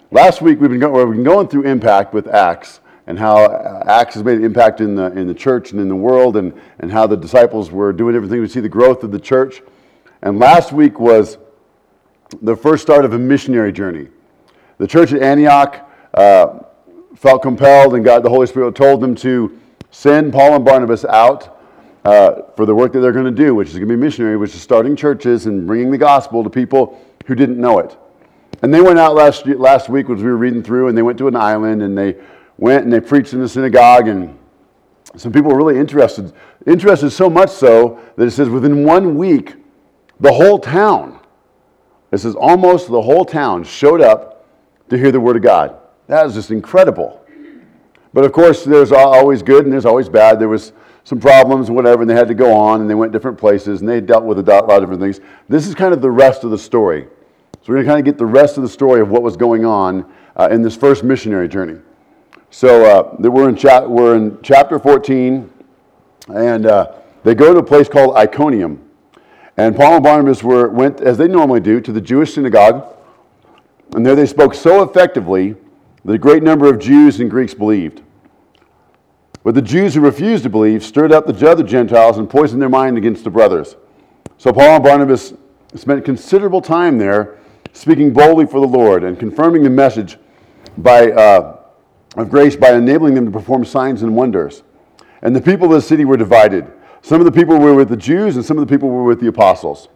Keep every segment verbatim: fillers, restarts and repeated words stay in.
Last week we've been, go- we've been going through Impact with Acts, and how uh, Acts has made an impact in the in the church and in the world, and, and how the disciples were doing everything to see the growth of the church. And last week was the first start of a missionary journey. The church at Antioch uh, felt compelled, and God, the Holy Spirit told them to send Paul and Barnabas out uh, for the work that they're going to do, which is going to be missionary, which is starting churches and bringing the gospel to people who didn't know it. And they went out last last week as we were reading through, and they went to an island, and they went and they preached in the synagogue, and some people were really interested. Interested so much so that it says within one week, the whole town, it says almost the whole town showed up to hear the word of God. That is just incredible. But of course, there's always good and there's always bad. There was some problems and whatever, and they had to go on, and they went different places, and they dealt with a lot of different things. This is kind of the rest of the story. So we're going to kind of get the rest of the story of what was going on uh, in this first missionary journey. So uh, we're, in cha- we're in chapter fourteen, and uh, they go to a place called Iconium. And Paul and Barnabas were, went, as they normally do, to the Jewish synagogue, and there they spoke so effectively that a great number of Jews and Greeks believed. But the Jews who refused to believe stirred up the other Gentiles and poisoned their mind against the brothers. So Paul and Barnabas spent considerable time there, speaking boldly for the Lord and confirming the message by uh, of grace by enabling them to perform signs and wonders. And the people of the city were divided. Some of the people were with the Jews, and some of the people were with the apostles.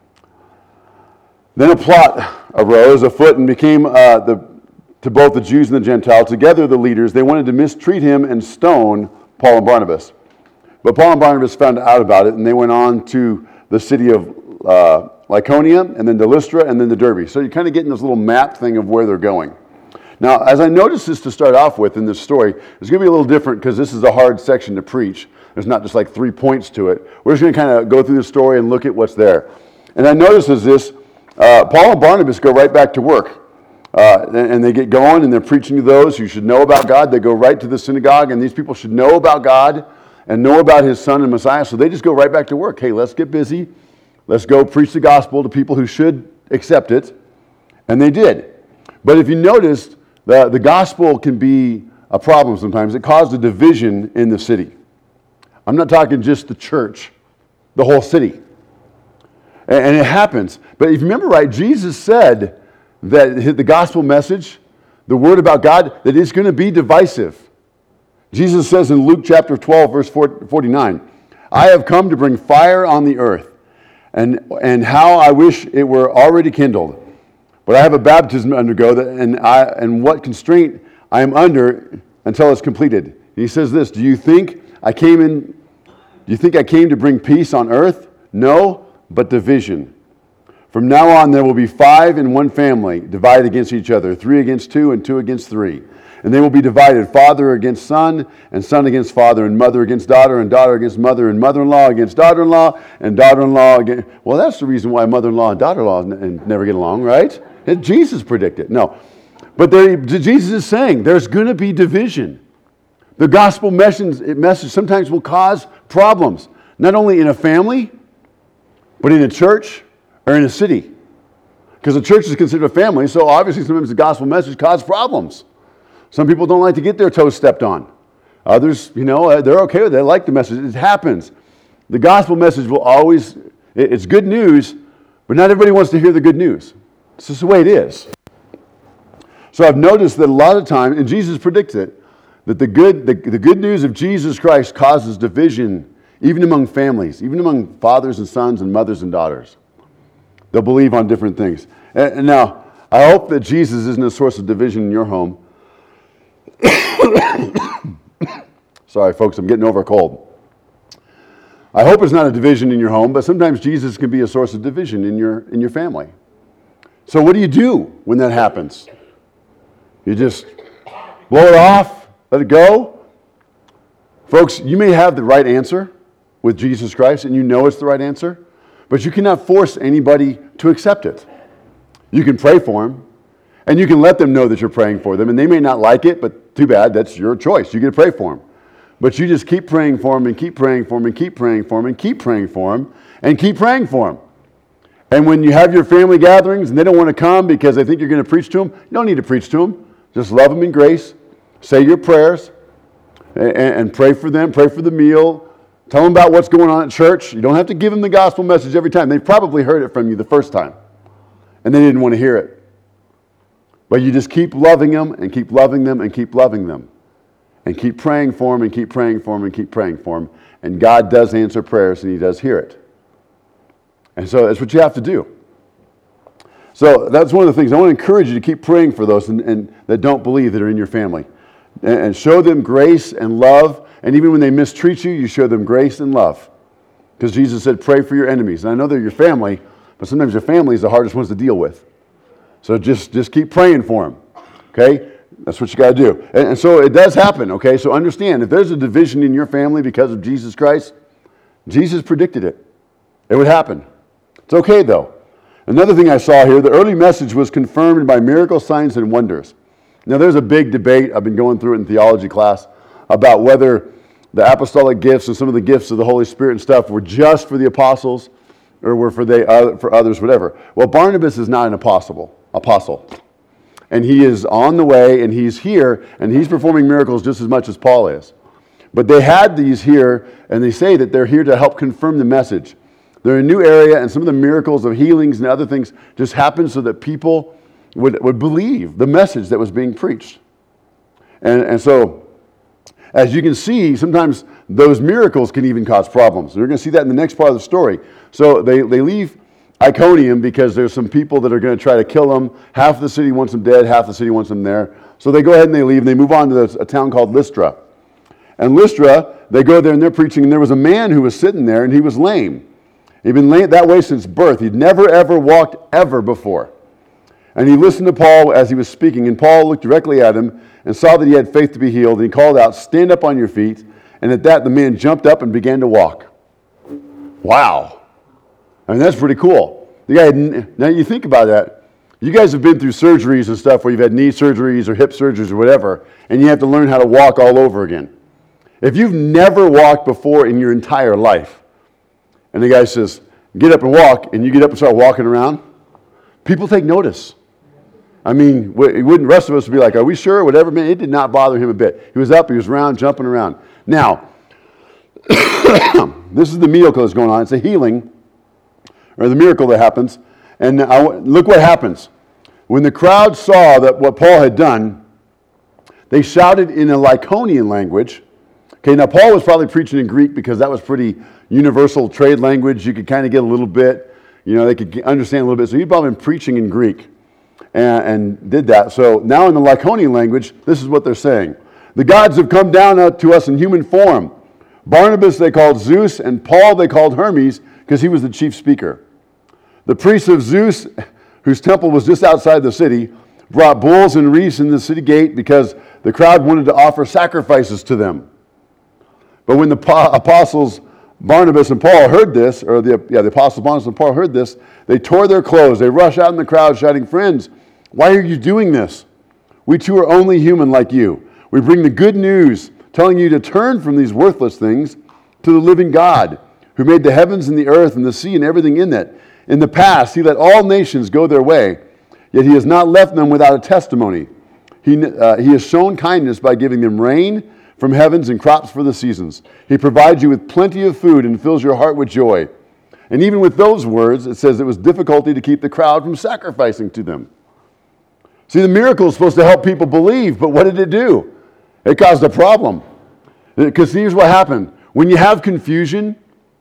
Then a plot arose afoot and became uh, the, to both the Jews and the Gentiles. Together the leaders, they wanted to mistreat him and stone Paul and Barnabas. But Paul and Barnabas found out about it, and they went on to the city of uh, Lycaonia, and then to Lystra, and then to Derbe. So you're kind of getting this little map thing of where they're going. Now, as I noticed this to start off with in this story, it's going to be a little different because this is a hard section to preach. There's not just like three points to it. We're just going to kind of go through the story and look at what's there. And I noticed is this, uh, Paul and Barnabas go right back to work. Uh, and, and they get going, and they're preaching to those who should know about God. They go right to the synagogue, and these people should know about God and know about his son and Messiah. So they just go right back to work. Hey, let's get busy. Let's go preach the gospel to people who should accept it. And they did. But if you noticed, the, the gospel can be a problem sometimes. It caused a division in the city. I'm not talking just the church, the whole city. And, and it happens. But if you remember right, Jesus said that the gospel message, the word about God, that it's going to be divisive. Jesus says in Luke chapter twelve, verse forty-nine, I have come to bring fire on the earth, and, and how I wish it were already kindled. But I have a baptism to undergo, that, and, I, and what constraint I am under until it's completed. And he says this, do you think I came in, do you think I came to bring peace on earth? No, but division. From now on there will be five in one family, divided against each other, three against two and two against three. And they will be divided, father against son, and son against father, and mother against daughter, and daughter against mother, and mother-in-law against daughter-in-law, and daughter-in-law against... Well, that's the reason why mother-in-law and daughter-in-law never get along, right? Jesus predicted. No. But there, Jesus is saying there's going to be division. The gospel message, message sometimes will cause problems, not only in a family, but in a church or in a city. Because the church is considered a family, so obviously sometimes the gospel message causes problems. Some people don't like to get their toes stepped on. Others, you know, they're okay with it. They like the message. It happens. The gospel message will always, it's good news, but not everybody wants to hear the good news. It's just the way it is. So I've noticed that a lot of times, and Jesus predicts it, that the good, the, the good news of Jesus Christ causes division even among families, even among fathers and sons and mothers and daughters. They'll believe on different things. And, and now, I hope that Jesus isn't a source of division in your home. Sorry, folks, I'm getting over a cold. I hope it's not a division in your home, but sometimes Jesus can be a source of division in your in your family. So what do you do when that happens? You just blow it off, let it go? Folks, you may have the right answer with Jesus Christ, and you know it's the right answer, but you cannot force anybody to accept it. You can pray for them, and you can let them know that you're praying for them, and they may not like it, but too bad, that's your choice. You get to pray for them. But you just keep praying for them, and keep praying for them, and keep praying for them, and keep praying for them, and keep praying for them. And when you have your family gatherings and they don't want to come because they think you're going to preach to them, you don't need to preach to them. Just love them in grace. Say your prayers and, and pray for them. Pray for the meal. Tell them about what's going on at church. You don't have to give them the gospel message every time. They probably heard it from you the first time and they didn't want to hear it. But you just keep loving them and keep loving them and keep loving them. And keep praying for them and keep praying for them and keep praying for them. And God does answer prayers and He does hear it. And so that's what you have to do. So that's one of the things. I want to encourage you to keep praying for those and, and that don't believe that are in your family. And, and show them grace and love. And even when they mistreat you, you show them grace and love. Because Jesus said, pray for your enemies. And I know they're your family, but sometimes your family is the hardest ones to deal with. So just, just keep praying for them. Okay? That's what you got to do. And, and so it does happen. Okay? So understand, if there's a division in your family because of Jesus Christ, Jesus predicted it. It would happen. It's okay, though. Another thing I saw here, the early message was confirmed by miracle signs and wonders. Now, there's a big debate, I've been going through it in theology class, about whether the apostolic gifts and some of the gifts of the Holy Spirit and stuff were just for the apostles or were for, they, uh, for others, whatever. Well, Barnabas is not an apostle, apostle. And he is on the way, and he's here, and he's performing miracles just as much as Paul is. But they had these here, and they say that they're here to help confirm the message. They're in a new area, and some of the miracles of healings and other things just happened so that people would, would believe the message that was being preached. And, and so, as you can see, sometimes those miracles can even cause problems. We're going to see that in the next part of the story. So they, they leave Iconium because there's some people that are going to try to kill them. Half the city wants them dead, half the city wants them there. So they go ahead and they leave, and they move on to this, a town called Lystra. And Lystra, they go there and they're preaching, and there was a man who was sitting there, and he was lame. He'd been lame that way since birth. He'd never, ever walked ever before. And he listened to Paul as he was speaking, and Paul looked directly at him and saw that he had faith to be healed, and he called out, stand up on your feet. And at that, the man jumped up and began to walk. Wow. I mean, that's pretty cool. The guy had, now you think about that. You guys have been through surgeries and stuff where you've had knee surgeries or hip surgeries or whatever, and you have to learn how to walk all over again. If you've never walked before in your entire life, and the guy says, get up and walk, and you get up and start walking around, people take notice. I mean, it wouldn't, the rest of us would be like, are we sure? Whatever, man, it did not bother him a bit. He was up, he was around, jumping around. Now, this is the miracle that's going on. It's a healing, or the miracle that happens. And I, look what happens. When the crowd saw that what Paul had done, they shouted in a Lycaonian language. Okay, now Paul was probably preaching in Greek because that was pretty universal trade language. You could kind of get a little bit, you know, they could understand a little bit. So he'd probably been preaching in Greek and, and did that. So now in the Lycaonian language, this is what they're saying. The gods have come down to us in human form. Barnabas they called Zeus, and Paul they called Hermes because he was the chief speaker. The priests of Zeus, whose temple was just outside the city, brought bulls and wreaths in the city gate because the crowd wanted to offer sacrifices to them. But when the apostles Barnabas and Paul heard this, or the, yeah, the apostles Barnabas and Paul heard this, they tore their clothes. They rushed out in the crowd shouting, friends, why are you doing this? We too are only human like you. We bring the good news, telling you to turn from these worthless things to the living God, who made the heavens and the earth and the sea and everything in it. In the past, he let all nations go their way, yet he has not left them without a testimony. He, uh, he has shown kindness by giving them rain from heavens and crops for the seasons. He provides you with plenty of food and fills your heart with joy. And even with those words, it says it was difficulty to keep the crowd from sacrificing to them. See, the miracle is supposed to help people believe, but what did it do? It caused a problem. Because here's what happened. When you have confusion,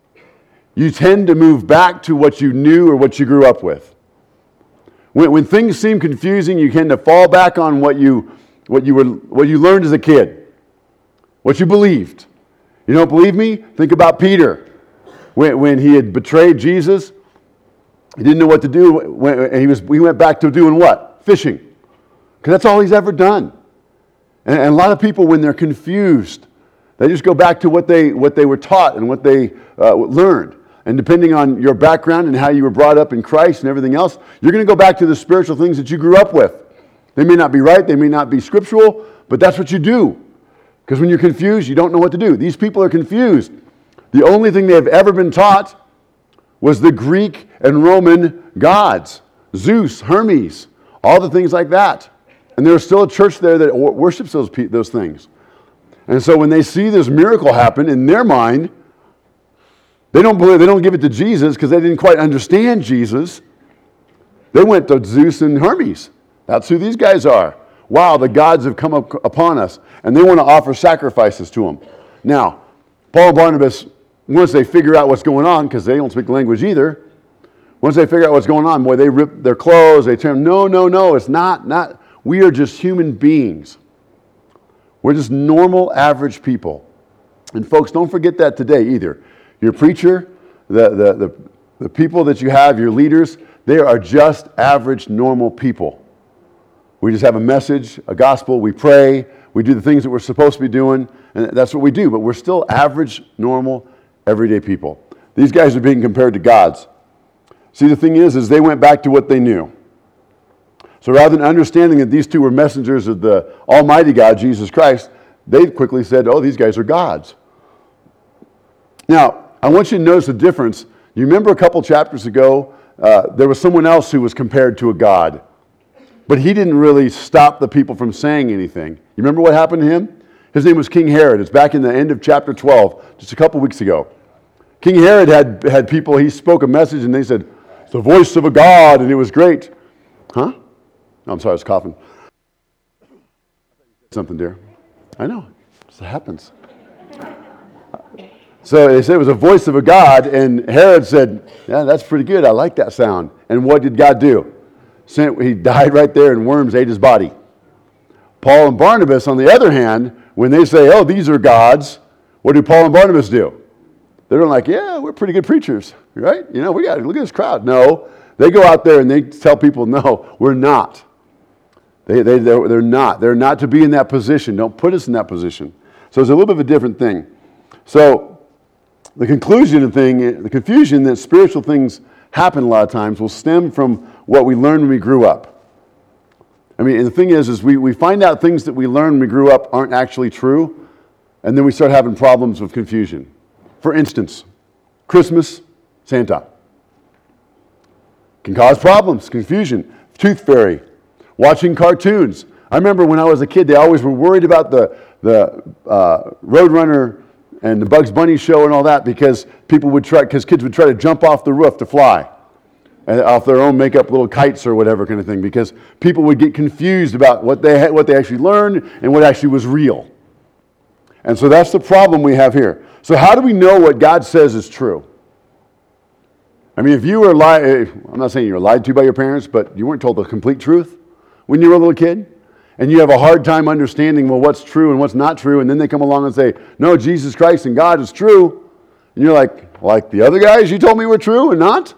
you tend to move back to what you knew or what you grew up with. When, when things seem confusing, you tend to fall back on what you, what you were, what you learned as a kid, what you believed. You don't believe me? Think about Peter. When, when he had betrayed Jesus, he didn't know what to do. When, he, was, he went back to doing what? Fishing. Because that's all he's ever done. And, and a lot of people, when they're confused, they just go back to what they, what they were taught and what they uh, learned. And depending on your background and how you were brought up in Christ and everything else, you're going to go back to the spiritual things that you grew up with. They may not be right, they may not be scriptural, but that's what you do. Because when you're confused, you don't know what to do. These people are confused. The only thing they have ever been taught was the Greek and Roman gods. Zeus, Hermes, all the things like that. And there's still a church there that worships those, those things. And so when they see this miracle happen, in their mind, they don't believe, they don't give it to Jesus because they didn't quite understand Jesus. They went to Zeus and Hermes. That's who these guys are. Wow, the gods have come up upon us. And they want to offer sacrifices to them. Now, Paul and Barnabas, once they figure out what's going on, because they don't speak the language either, once they figure out what's going on, boy, they rip their clothes, they turn, no, no, no, it's not, not, we are just human beings. We're just normal, average people. And folks, don't forget that today either. Your preacher, the, the, the, the people that you have, your leaders, they are just average, normal people. We just have a message, a gospel, we pray, we do the things that we're supposed to be doing, and that's what we do, but we're still average, normal, everyday people. These guys are being compared to gods. See, the thing is, is they went back to what they knew. So rather than understanding that these two were messengers of the Almighty God, Jesus Christ, they quickly said, oh, these guys are gods. Now, I want you to notice the difference. You remember a couple chapters ago, uh, there was someone else who was compared to a god. But he didn't really stop the people from saying anything. You remember what happened to him? His name was King Herod. It's back in the end of chapter twelve, just a couple weeks ago. King Herod had, had people, he spoke a message and they said, it's the voice of a god, and it was great. Huh? No, I'm sorry, I was coughing. Something, dear. I know. It happens. So they said it was a voice of a god, and Herod said, yeah, that's pretty good. I like that sound. And what did God do? Sent, he died right there, and worms ate his body. Paul and Barnabas, on the other hand, when they say, oh, these are gods, what do Paul and Barnabas do? They're like, yeah, we're pretty good preachers, right? You know, we got to look at this crowd. No, they go out there and they tell people, no, we're not. They, they, they're, they're not. They're not to be in that position. Don't put us in that position. So it's a little bit of a different thing. So the conclusion of the thing, the confusion that spiritual things happen a lot of times will stem from what we learned when we grew up. I mean, and the thing is, is we, we find out things that we learned when we grew up aren't actually true, and then we start having problems with confusion. For instance, Christmas, Santa. Can cause problems, confusion. Tooth fairy. Watching cartoons. I remember when I was a kid, they always were worried about the, the uh, Roadrunner and the Bugs Bunny show and all that because people would try, because kids would try to jump off the roof to fly. And off their own, make up little kites or whatever kind of thing, because people would get confused about what they had, what they actually learned and what actually was real. And so that's the problem we have here. So how do we know what God says is true? I mean, if you were lied, I'm not saying you were lied to by your parents, but you weren't told the complete truth when you were a little kid, and you have a hard time understanding, well, what's true and what's not true, and then they come along and say, no, Jesus Christ and God is true, and you're like, like the other guys you told me were true and not?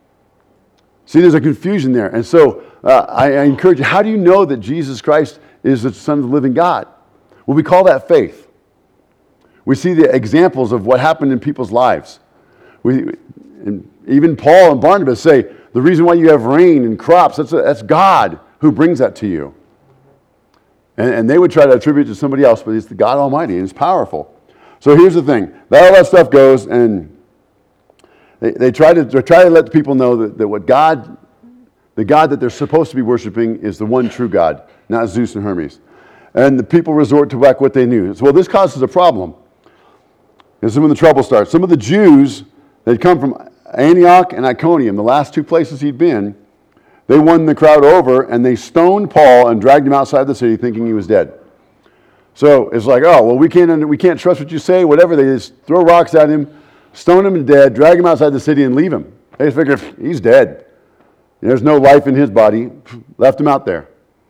See, there's a confusion there. And so uh, I, I encourage you, how do you know that Jesus Christ is the Son of the living God? Well, we call that faith. We see the examples of what happened in people's lives. We, and even Paul and Barnabas say, the reason why you have rain and crops, that's, a, that's God who brings that to you. And, and they would try to attribute it to somebody else, but it's the God Almighty, and it's powerful. So here's the thing. That, all that stuff goes, and They, they, try to, they try to let the people know that, that what God, the God that they're supposed to be worshiping is the one true God, not Zeus and Hermes. And the people resort to back what they knew. So, well, this causes a problem. This is when the trouble starts. Some of the Jews that had come from Antioch and Iconium, the last two places he'd been, they won the crowd over, and they stoned Paul and dragged him outside the city thinking he was dead. So it's like, oh, well, we can't, we can't trust what you say, whatever. They just throw rocks at him, stone him to dead, drag him outside the city, and leave him. They just figure he's dead. There's no life in his body. Left him out there.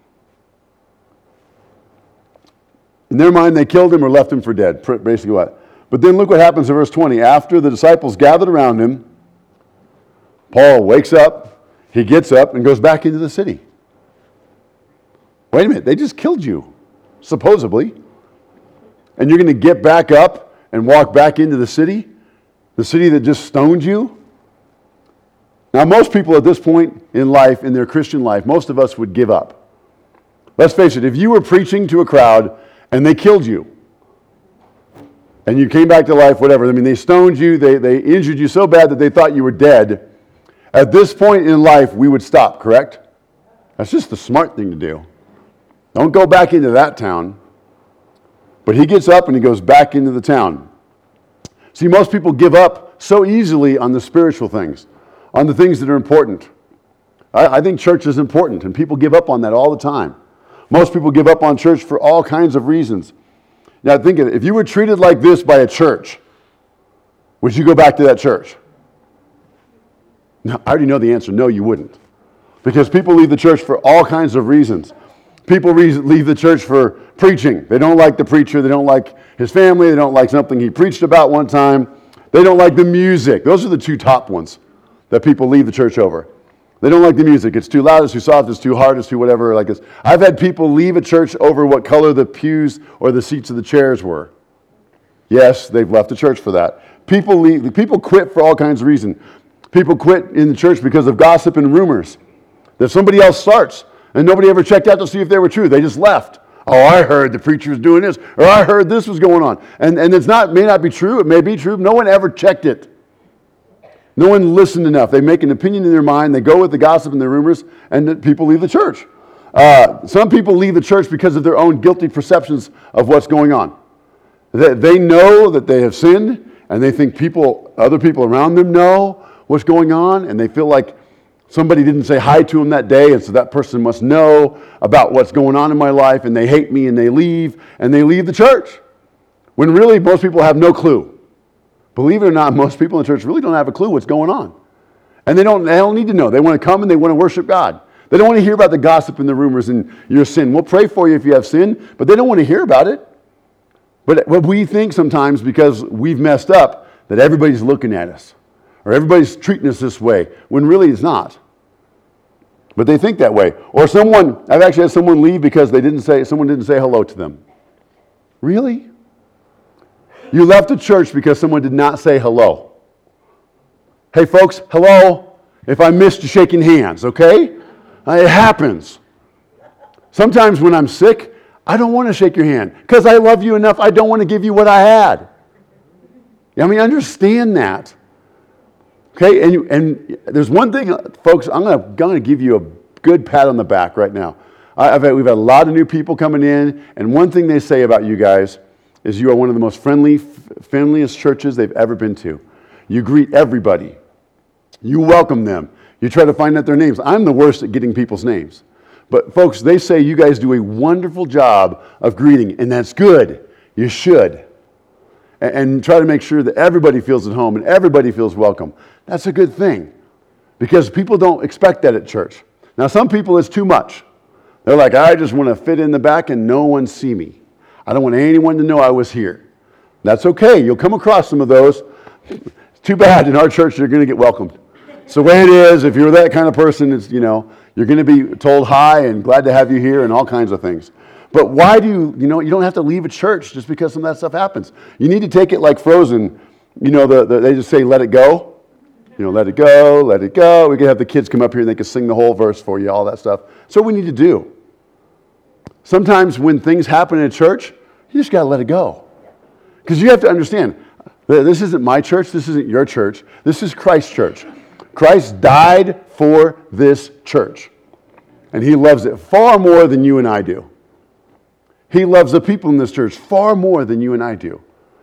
In their mind, they killed him or left him for dead, basically what. But then look what happens in verse twenty. After the disciples gathered around him, Paul wakes up, he gets up, and goes back into the city. Wait a minute, they just killed you, supposedly. And you're going to get back up and walk back into the city? The city that just stoned you? Now, most people at this point in life, in their Christian life, most of us would give up. Let's face it, if you were preaching to a crowd and they killed you, and you came back to life, whatever. I mean, they stoned you, they, they injured you so bad that they thought you were dead. At this point in life, we would stop, correct? That's just the smart thing to do. Don't go back into that town. But he gets up and he goes back into the town. See, most people give up so easily on the spiritual things, on the things that are important. I, I think church is important, and people give up on that all the time. Most people give up on church for all kinds of reasons. Now think of it. If you were treated like this by a church, would you go back to that church? No, I already know the answer. No, you wouldn't. Because people leave the church for all kinds of reasons. People re- leave the church for preaching. They don't like the preacher. They don't like his family. They don't like something he preached about one time. They don't like the music. Those are the two top ones that people leave the church over. They don't like the music. It's too loud, it's too soft, it's too hard, it's too whatever like this. I've had people leave a church over what color the pews or the seats of the chairs were. Yes, they've left the church for that. People leave, people quit for all kinds of reasons. People quit in the church because of gossip and rumors that somebody else starts, and nobody ever checked out to see if they were true. They just left. Oh, I heard the preacher was doing this, or I heard this was going on. And, and it's not, may not be true, it may be true. No one ever checked it. No one listened enough. They make an opinion in their mind, they go with the gossip and the rumors, and people leave the church. Uh, some people leave the church because of their own guilty perceptions of what's going on. They, they know that they have sinned, and they think people, other people around them know what's going on, and they feel like somebody didn't say hi to them that day, and so that person must know about what's going on in my life, and they hate me, and they leave, and they leave the church. When really, most people have no clue. Believe it or not, most people in the church really don't have a clue what's going on. And they don't, they don't need to know. They want to come and they want to worship God. They don't want to hear about the gossip and the rumors and your sin. We'll pray for you if you have sin, but they don't want to hear about it. But what we think sometimes, because we've messed up, that everybody's looking at us, or everybody's treating us this way, when really it's not. But they think that way. Or someone, I've actually had someone leave because they didn't say, someone didn't say hello to them. Really? You left the church because someone did not say hello. Hey folks, hello. If I missed you shaking hands, okay? It happens. Sometimes when I'm sick, I don't want to shake your hand because I love you enough. I don't want to give you what I had. I mean, understand that. Okay, and, you, and there's one thing, folks, I'm going to, I'm going to give you a good pat on the back right now. I've had, we've had a lot of new people coming in, and one thing they say about you guys is you are one of the most friendly, friendliest churches they've ever been to. You greet everybody. You welcome them. You try to find out their names. I'm the worst at getting people's names. But folks, they say you guys do a wonderful job of greeting, and that's good. You should. And, and try to make sure that everybody feels at home and everybody feels welcome. That's a good thing, because people don't expect that at church. Now, some people, it's too much. They're like, I just want to fit in the back and no one see me. I don't want anyone to know I was here. That's okay. You'll come across some of those. It's too bad in our church you're going to get welcomed. It's the way it is. If you're that kind of person, it's, you know, you're going to be told hi and glad to have you here and all kinds of things. But why do you, you know, you don't have to leave a church just because some of that stuff happens. You need to take it like Frozen. You know, the, the, they just say, let it go. You know, let it go, let it go. We can have the kids come up here and they can sing the whole verse for you, all that stuff. So we need to do. Sometimes when things happen in a church, you just got to let it go. Because you have to understand, this isn't my church, this isn't your church, this is Christ's church. Christ died for this church. And he loves it far more than you and I do. He loves the people in this church far more than you and I do.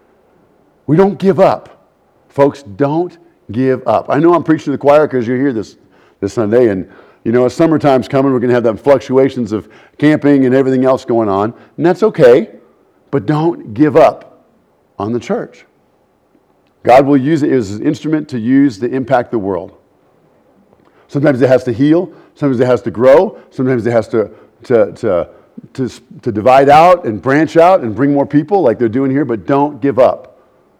We don't give up. Folks, don't give up. I know I'm preaching to the choir because you're here this, this Sunday, and you know, as summertime's coming, we're going to have them fluctuations of camping and everything else going on, and that's okay. But don't give up on the church. God will use it as an instrument to use to impact the world. Sometimes it has to heal. Sometimes it has to grow. Sometimes it has to, to, to, to, to divide out and branch out and bring more people like they're doing here, but don't give up.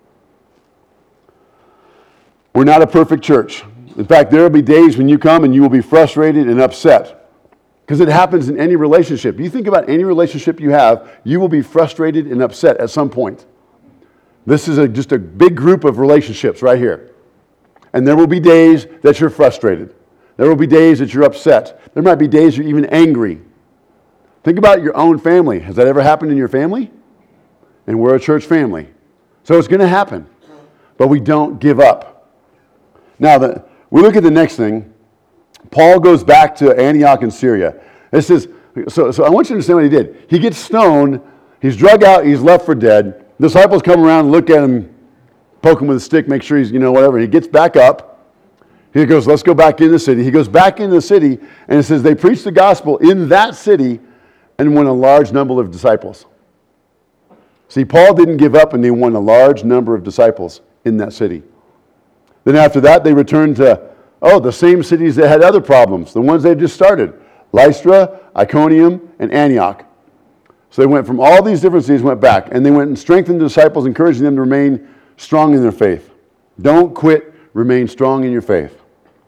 We're not a perfect church. In fact, there will be days when you come and you will be frustrated and upset. Because it happens in any relationship. You think about any relationship you have, you will be frustrated and upset at some point. This is a, just a big group of relationships right here. And there will be days that you're frustrated. There will be days that you're upset. There might be days you're even angry. Think about your own family. Has that ever happened in your family? And we're a church family. So it's going to happen. But we don't give up. Now, the, we look at the next thing. Paul goes back to Antioch in Syria. This is, so, so I want you to understand what he did. He gets stoned. He's drug out. He's left for dead. The disciples come around, look at him, poke him with a stick, make sure he's, you know, whatever. He gets back up. He goes, let's go back in the city. He goes back into the city, and it says they preached the gospel in that city and won a large number of disciples. See, Paul didn't give up, and they won a large number of disciples in that city. Then after that, they returned to, oh, the same cities that had other problems, the ones they just started, Lystra, Iconium, and Antioch. So they went from all these different cities, went back, and they went and strengthened the disciples, encouraging them to remain strong in their faith. Don't quit, remain strong in your faith.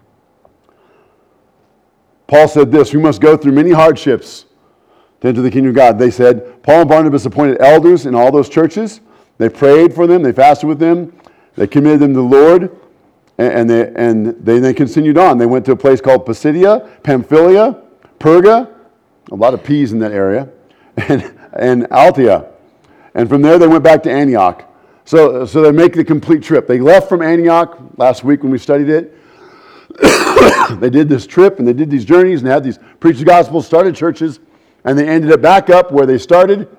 Paul said this, we must go through many hardships to enter the kingdom of God. They said, Paul and Barnabas appointed elders in all those churches. They prayed for them, they fasted with them, they committed them to the Lord, and they, and they then continued on. They went to a place called Pisidia, Pamphylia, Perga, a lot of P's in that area, and, and Altia. And from there they went back to Antioch. So, so they make the complete trip. They left from Antioch last week when we studied it. They did this trip and they did these journeys and they had these preached the gospel, started churches, and they ended up back up where they started.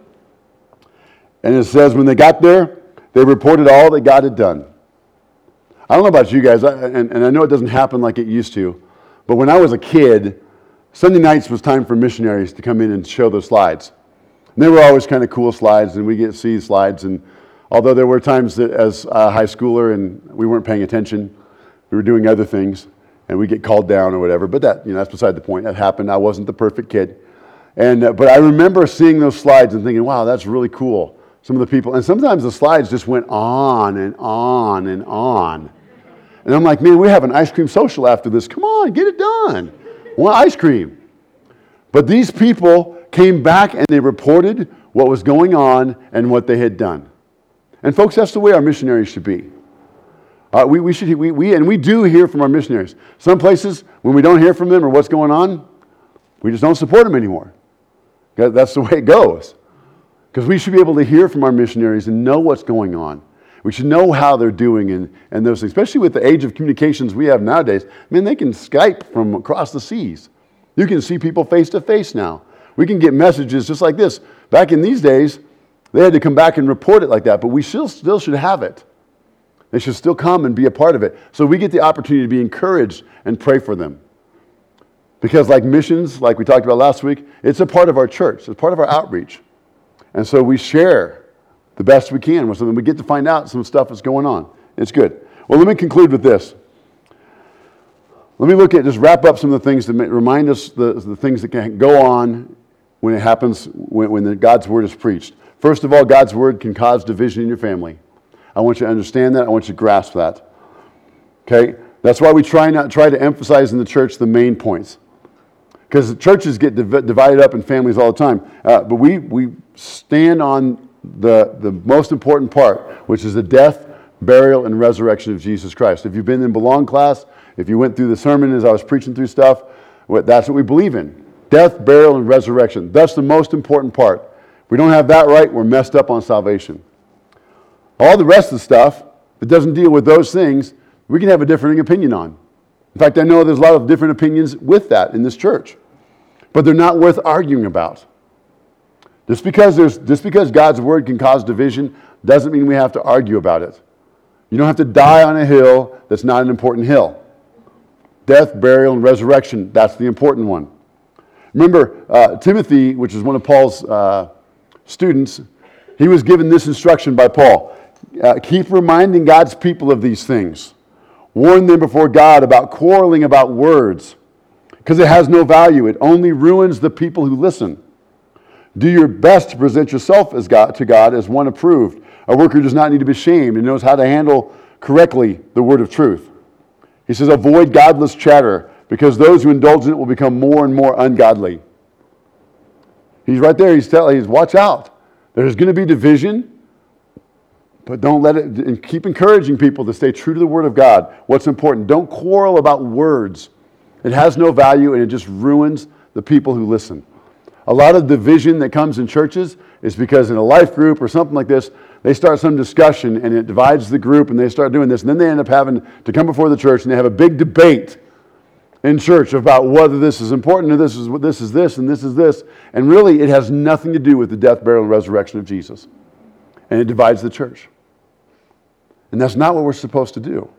And it says when they got there, they reported all that God had done. I don't know about you guys, and, and I know it doesn't happen like it used to, but when I was a kid, Sunday nights was time for missionaries to come in and show their slides. And they were always kind of cool slides, and we get to see slides. And although there were times that as a high schooler and we weren't paying attention, we were doing other things, and we get called down or whatever. But that, you know, that's beside the point. That happened. I wasn't the perfect kid. And uh, but I remember seeing those slides and thinking, wow, that's really cool. Some of the people, and sometimes the slides just went on and on and on. And I'm like, man, we have an ice cream social after this. Come on, get it done. I want ice cream. But these people came back and they reported what was going on and what they had done. And folks, that's the way our missionaries should be. Uh, we, we should, we, we, and we do hear from our missionaries. Some places, when we don't hear from them or what's going on, we just don't support them anymore. That's the way it goes. Because we should be able to hear from our missionaries and know what's going on. We should know how they're doing and, and those things, especially with the age of communications we have nowadays. I mean, they can Skype from across the seas. You can see people face to face now. We can get messages just like this. Back in these days, they had to come back and report it like that, but we still, still should have it. They should still come and be a part of it. So we get the opportunity to be encouraged and pray for them. Because like missions, like we talked about last week, it's a part of our church. It's part of our outreach. And so we share the best we can with them. We get to find out some stuff that's going on. It's good. Well, let me conclude with this. Let me look at, just wrap up some of the things that remind us the, the things that can go on when it happens, when, when the, God's Word is preached. First of all, God's Word can cause division in your family. I want you to understand that. I want you to grasp that. Okay? That's why we try not try to emphasize in the church the main points. Because churches get div- divided up in families all the time. Uh, but we, we stand on the, the most important part, which is the death, burial, and resurrection of Jesus Christ. If you've been in Belong class, if you went through the sermon as I was preaching through stuff, that's what we believe in. Death, burial, and resurrection. That's the most important part. If we don't have that right, we're messed up on salvation. All the rest of the stuff that doesn't deal with those things, we can have a differing opinion on. In fact, I know there's a lot of different opinions with that in this church. But they're not worth arguing about. Just because there's just because God's Word can cause division doesn't mean we have to argue about it. You don't have to die on a hill that's not an important hill. Death, burial, and resurrection, that's the important one. Remember, uh, Timothy, which is one of Paul's uh, students, he was given this instruction by Paul. Uh, keep reminding God's people of these things. Warn them before God about quarreling about words, because it has no value. It only ruins the people who listen. Do your best to present yourself as God, to God as one approved, a worker who does not need to be ashamed and knows how to handle correctly the word of truth. He says, avoid godless chatter, because those who indulge in it will become more and more ungodly. He's right there. He's telling, he's watch out. There's going to be division, but don't let it, and keep encouraging people to stay true to the word of God. What's important? Don't quarrel about words. It has no value, and it just ruins the people who listen. a lot of division that comes in churches is because in a life group or something like this, they start some discussion and it divides the group and they start doing this. And then they end up having to come before the church and they have a big debate in church about whether this is important or this is this is this and this is this. And really it has nothing to do with the death, burial, and resurrection of Jesus. And it divides the church. And that's not what we're supposed to do.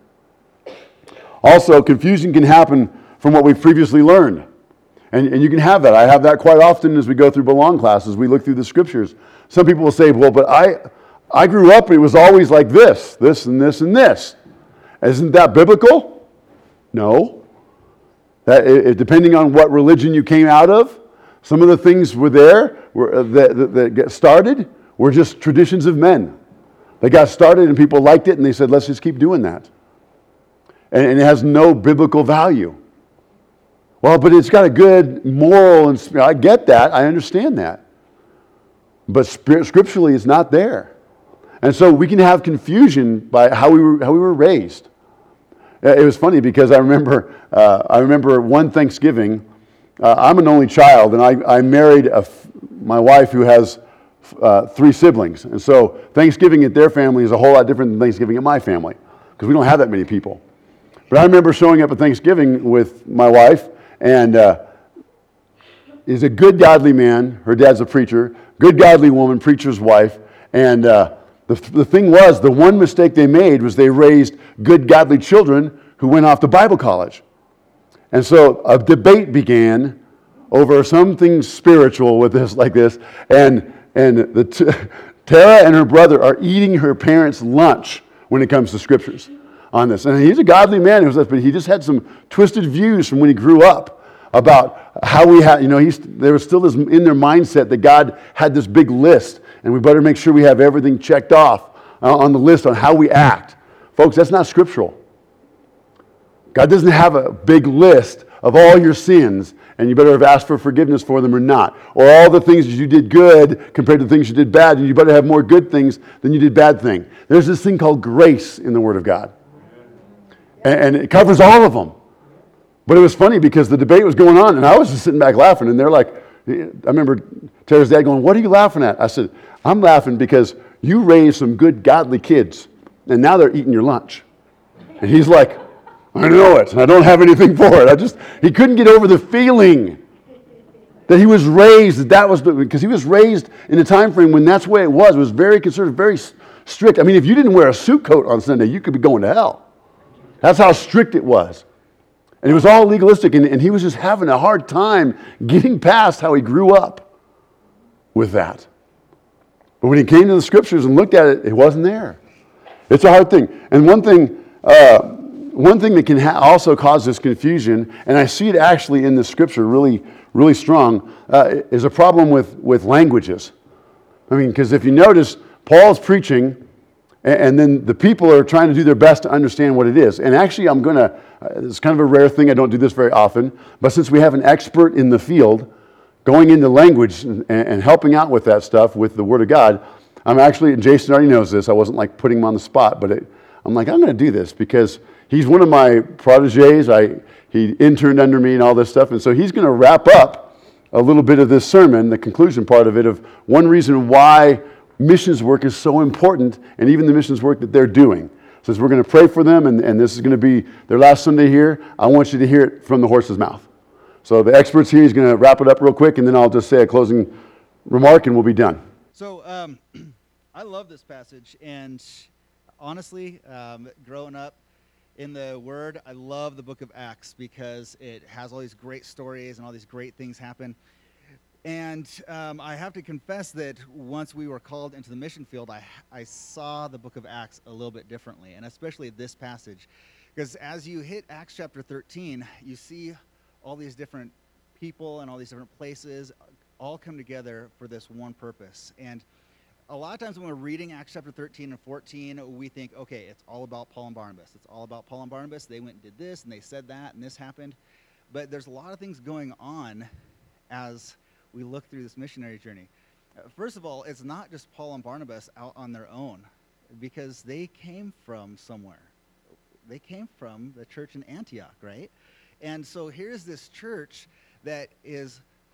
Also, confusion can happen from what we've previously learned. And, and you can have that. I have that quite often as we go through Belong classes. We look through the scriptures. Some people will say, well, but I, I grew up and it was always like this, this and this and this. Isn't that biblical? No. That, it, depending on what religion you came out of, some of the things were there were, uh, that, that, that got started were just traditions of men. They got started and people liked it and they said, let's just keep doing that. And, and it has no biblical value. Well, but it's got a good moral, and I get that, I understand that. But scripturally, it's not there. And so we can have confusion by how we were, how we were raised. It was funny because I remember, uh, I remember one Thanksgiving, uh, I'm an only child, and I, I married a, my wife who has uh, three siblings. And so Thanksgiving at their family is a whole lot different than Thanksgiving at my family, because we don't have that many people. But I remember showing up at Thanksgiving with my wife, and uh, he's a good, godly man. Her dad's a preacher. Good, godly woman, preacher's wife. And uh, the, the thing was, the one mistake they made was they raised good, godly children who went off to Bible college. And so a debate began over something spiritual with this, like this. And and the t- Tara and her brother are eating her parents' lunch when it comes to scriptures on this. And he's a godly man, but he just had some twisted views from when he grew up about how we had, you know, he's, there was still this in their mindset that God had this big list, and we better make sure we have everything checked off uh, on the list on how we act. Folks, that's not scriptural. God doesn't have a big list of all your sins, and you better have asked for forgiveness for them or not. Or all the things that you did good compared to the things you did bad, and you better have more good things than you did bad things. There's this thing called grace in the Word of God. And it covers all of them. But it was funny because the debate was going on, and I was just sitting back laughing, and they're like, I remember Tara's dad going, what are you laughing at? I said, I'm laughing because you raised some good, godly kids, and now they're eating your lunch. And he's like, I know it, and I don't have anything for it. I just, he couldn't get over the feeling that he was raised, that that was, because he was raised in a time frame when that's the way it was. It was very conservative, very strict. I mean, if you didn't wear a suit coat on Sunday, you could be going to hell. That's how strict it was. And it was all legalistic, and, and he was just having a hard time getting past how he grew up with that. But when he came to the scriptures and looked at it, it wasn't there. It's a hard thing. And one thing, uh, one thing that can ha- also cause this confusion, and I see it actually in the scripture really, really strong, uh, is a problem with, with languages. I mean, because if you notice, Paul's preaching, and then the people are trying to do their best to understand what it is. And actually, I'm going to, it's kind of a rare thing, I don't do this very often, but since we have an expert in the field going into language and, and helping out with that stuff with the Word of God, I'm actually, and Jason already knows this, I wasn't like putting him on the spot, but it, I'm like, I'm going to do this because he's one of my proteges. I, he interned under me and all this stuff, and so he's going to wrap up a little bit of this sermon, the conclusion part of it, of one reason why missions work is so important, and even the missions work that they're doing. Since we're going to pray for them, and, and this is going to be their last Sunday here, I want you to hear it from the horse's mouth. So the expert's here. He's going to wrap it up real quick, and then I'll just say a closing remark, and we'll be done. So um, I love this passage, and honestly, um, growing up in the Word, I love the book of Acts because it has all these great stories and all these great things happen. And um, I have to confess that once we were called into the mission field, I, I saw the book of Acts a little bit differently, and especially this passage. Because as you hit Acts chapter thirteen, you see all these different people and all these different places all come together for this one purpose. And a lot of times when we're reading Acts chapter thirteen and fourteen, we think, okay, it's all about Paul and Barnabas. It's all about Paul and Barnabas. They went and did this, and they said that, and this happened. But there's a lot of things going on as we look through this missionary journey. Uh, first of all, it's not just Paul and Barnabas out on their own, because they came from somewhere. They came from the church in Antioch, right? And so here's this church that is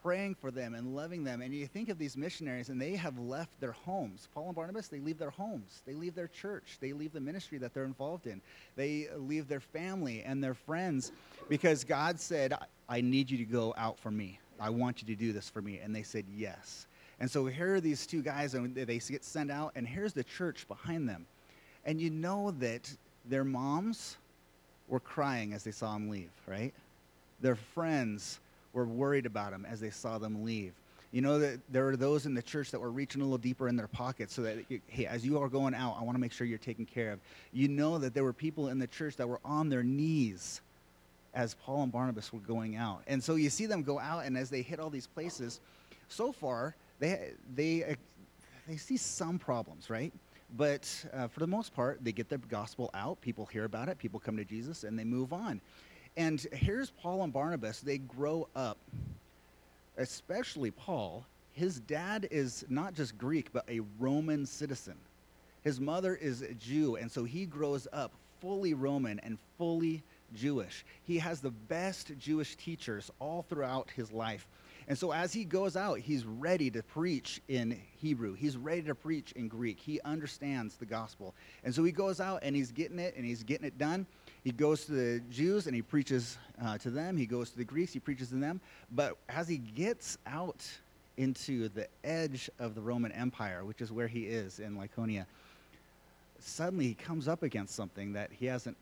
praying for them and loving them. And you think of these missionaries, and they have left their homes. Paul and Barnabas, they leave their homes. They leave their church. They leave the ministry that they're involved in. They leave their family and their friends because God said, I need you to go out for me. I want you to do this for me. And they said yes. And so here are these two guys, and they get sent out, and here's the church behind them. And you know that their moms were crying as they saw them leave, right? Their friends were worried about them as they saw them leave. You know that there are those in the church that were reaching a little deeper in their pockets so that, hey, as you are going out, I want to make sure you're taken care of. You know that there were people in the church that were on their knees as Paul and Barnabas were going out. And so you see them go out, and as they hit all these places, so far, they they they see some problems, right? But uh, for the most part, they get the gospel out. People hear about it. People come to Jesus, and they move on. And here's Paul and Barnabas. They grow up, especially Paul. His dad is not just Greek, but a Roman citizen. His mother is a Jew, and so he grows up fully Roman and fully Jewish. He has the best Jewish teachers all throughout his life. And so as he goes out, he's ready to preach in Hebrew. He's ready to preach in Greek. He understands the gospel. And so he goes out, and he's getting it, and he's getting it done. He goes to the Jews, and he preaches uh, to them. He goes to the Greeks, he preaches to them. But as he gets out into the edge of the Roman Empire, which is where he is in Lycaonia, suddenly he comes up against something that he hasn't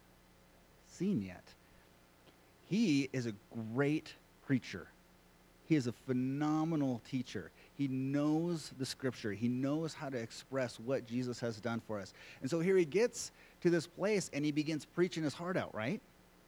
seen yet. He is a great preacher. He is a phenomenal teacher. He knows the scripture. He knows how to express what Jesus has done for us. And so here he gets to this place, and he begins preaching his heart out, right?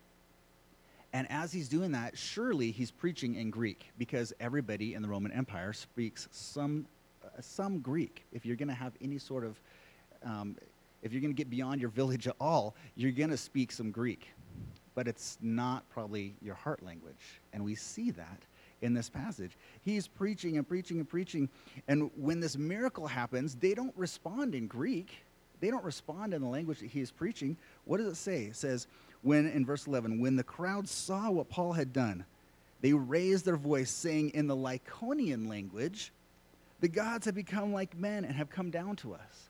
And as he's doing that, surely he's preaching in Greek, because everybody in the Roman Empire speaks some uh, some Greek. If you're going to have any sort of, um, if you're going to get beyond your village at all, you're going to speak some Greek. But it's not probably your heart language. And we see that in this passage. He's preaching and preaching and preaching. And when this miracle happens, they don't respond in Greek. They don't respond in the language that he is preaching. What does it say? It says, when in verse eleven, when the crowd saw what Paul had done, they raised their voice, saying in the Lycaonian language, the gods have become like men and have come down to us.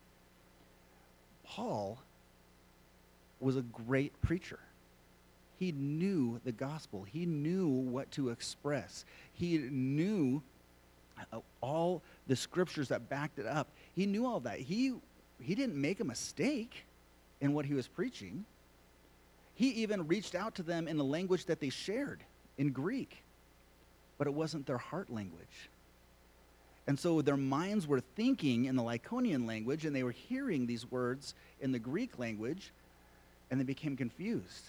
Paul was a great preacher. He knew the gospel. He knew what to express. He knew all the scriptures that backed it up. He knew all that. He, he didn't make a mistake in what he was preaching. He even reached out to them in the language that they shared, in Greek. But it wasn't their heart language. And so their minds were thinking in the Lycaonian language, and they were hearing these words in the Greek language, and they became confused.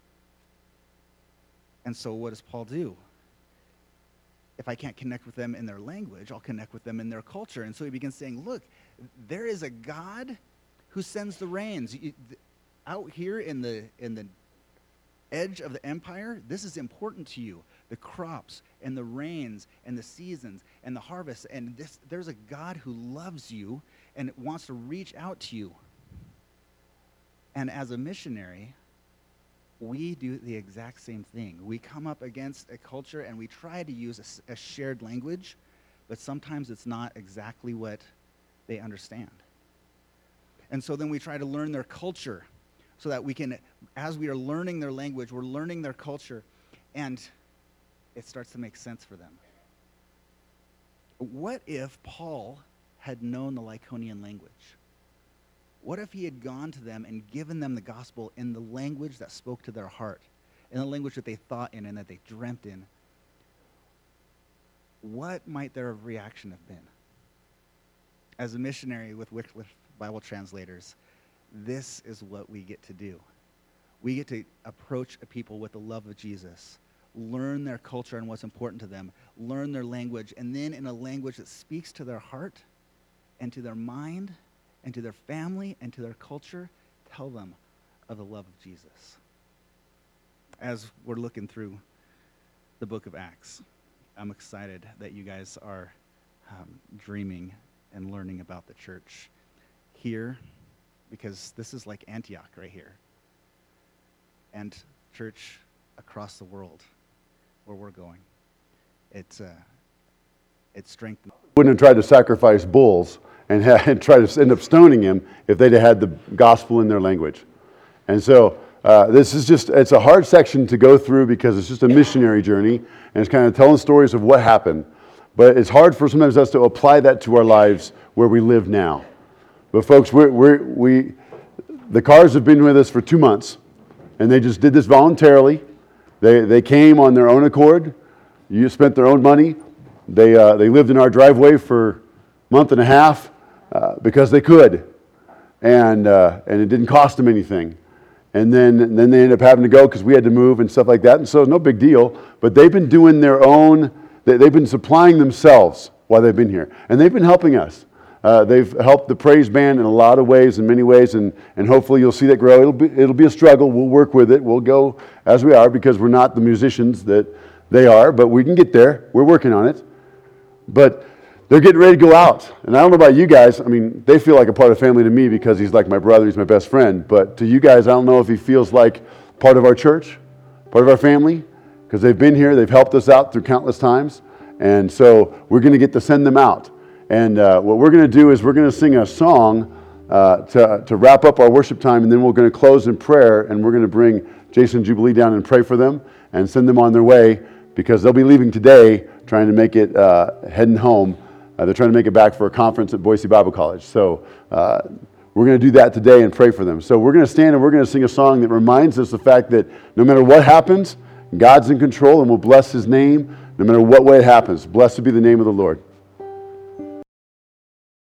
And so what does Paul do? If I can't connect with them in their language, I'll connect with them in their culture. And so he begins saying, look, there is a God who sends the rains. Out here in the in the edge of the empire, this is important to you. The crops and the rains and the seasons and the harvest. And this, there's a God who loves you and wants to reach out to you. And as a missionary, we do the exact same thing. We come up against a culture and we try to use a, a shared language, but sometimes it's not exactly what they understand. And so then we try to learn their culture so that we can, as we are learning their language, we're learning their culture, and it starts to make sense for them. What if Paul had known the Lycaonian language? What if he had gone to them and given them the gospel in the language that spoke to their heart, in the language that they thought in and that they dreamt in? What might their reaction have been? As a missionary with Wycliffe Bible Translators, this is what we get to do. We get to approach a people with the love of Jesus, learn their culture and what's important to them, learn their language, and then in a language that speaks to their heart and to their mind and to their family and to their culture, tell them of the love of Jesus. As we're looking through the book of Acts, I'm excited that you guys are um, dreaming and learning about the church here, because this is like Antioch right here. And church across the world where we're going. It's uh, it strengthens. Wouldn't have tried to sacrifice bulls and, ha- and try to end up stoning him if they'd have had the gospel in their language. And so uh, this is just, it's a hard section to go through because it's just a missionary journey, and it's kind of telling stories of what happened. But it's hard for sometimes us to apply that to our lives where we live now. But folks, we're, we're, we, the Carrs have been with us for two months, and they just did this voluntarily. They, they came on their own accord. You spent their own money. They, uh, they lived in our driveway for a month and a half uh, because they could, and, uh, and it didn't cost them anything. And then, and then they ended up having to go because we had to move and stuff like that, and so no big deal. But they've been doing their own, they, they've been supplying themselves while they've been here, and they've been helping us. Uh, they've helped the praise band in a lot of ways, in many ways, and, and hopefully you'll see that grow. It'll be, it'll be a struggle. We'll work with it. We'll go as we are because we're not the musicians that they are, but we can get there. We're working on it. But they're getting ready to go out. And I don't know about you guys. I mean, they feel like a part of family to me because he's like my brother. He's my best friend. But to you guys, I don't know if he feels like part of our church, part of our family, because they've been here. They've helped us out through countless times. And so we're going to get to send them out. And uh, what we're going to do is we're going to sing a song uh, to, to wrap up our worship time, and then we're going to close in prayer, and we're going to bring Jason and Jubilee down and pray for them and send them on their way because they'll be leaving today trying to make it, uh, heading home. Uh, they're trying to make it back for a conference at Boise Bible College. So uh, we're going to do that today and pray for them. So we're going to stand and we're going to sing a song that reminds us the fact that no matter what happens, God's in control and we'll bless His name no matter what way it happens. Blessed be the name of the Lord.